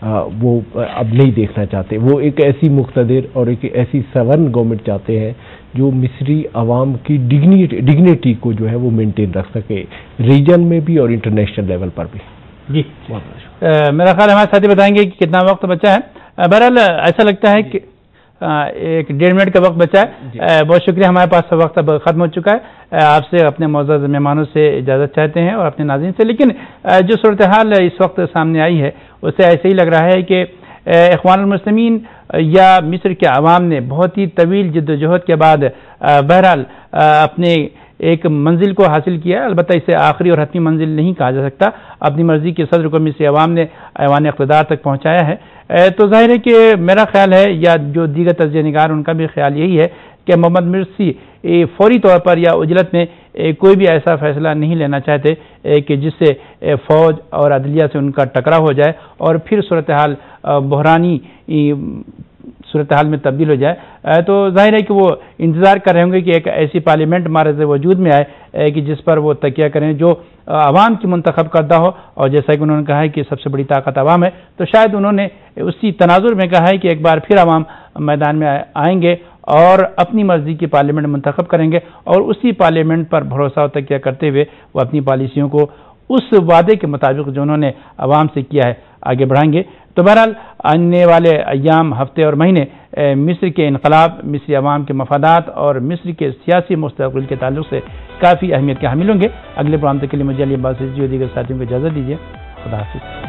اب نہیں دیکھنا چاہتے. وہ ایک ایسی مقتدر اور ایک ایسی سورن گورنمنٹ چاہتے ہیں جو مصری عوام کی ڈگنیٹی کو جو ہے وہ مینٹین رکھ سکے، ریجن میں بھی اور انٹرنیشنل لیول پر بھی. جی میرا خیال ہمارے ساتھی بتائیں گے کہ کتنا وقت بچا ہے. بہرحال ایسا لگتا ہے کہ ایک 1.5 منٹ کا وقت بچا ہے. بہت شکریہ، ہمارے پاس وقت اب ختم ہو چکا ہے. آپ سے اپنے معزز مہمانوں سے اجازت چاہتے ہیں اور اپنے ناظرین سے، لیکن جو صورتحال اس وقت سامنے آئی ہے اس سے ایسے ہی لگ رہا ہے کہ اخوان المسلمین یا مصر کے عوام نے بہت ہی طویل جد و جہد کے بعد بہرحال اپنے ایک منزل کو حاصل کیا. البتہ اسے آخری اور حتمی منزل نہیں کہا جا سکتا. اپنی مرضی کے صدر کو مصری عوام نے ایوان اقتدار تک پہنچایا ہے. تو ظاہر ہے کہ میرا خیال ہے یا جو دیگر تجزیہ نگار ان کا بھی خیال یہی ہے کہ محمد مرسی فوری طور پر یا عجلت میں کوئی بھی ایسا فیصلہ نہیں لینا چاہتے کہ جس سے فوج اور عدلیہ سے ان کا ٹکرا ہو جائے اور پھر صورتحال بحرانی صورتحال میں تبدیل ہو جائے. تو ظاہر ہے کہ وہ انتظار کر رہے ہوں گے کہ ایک ایسی پارلیمنٹ معرض وجود میں آئے کہ جس پر وہ تکیہ کریں جو عوام کی منتخب کردہ ہو. اور جیسا کہ انہوں نے کہا ہے کہ سب سے بڑی طاقت عوام ہے، تو شاید انہوں نے اسی تناظر میں کہا ہے کہ ایک بار پھر عوام میدان میں آئیں گے اور اپنی مرضی کی پارلیمنٹ منتخب کریں گے، اور اسی پارلیمنٹ پر بھروسہ و تکیہ کرتے ہوئے وہ اپنی پالیسیوں کو اس وعدے کے مطابق جو انہوں نے عوام سے کیا ہے آگے بڑھائیں گے. تو بہرحال آنے والے ایام، ہفتے اور مہینے مصر کے انقلاب، مصری عوام کے مفادات اور مصر کے سیاسی مستقبل کے تعلق سے کافی اہمیت کے حامل ہوں گے. اگلے پروگرام تک کے لیے مجھے علی عباس اور دیگر ساتھیوں کو اجازت دیجیے. خدا حافظ.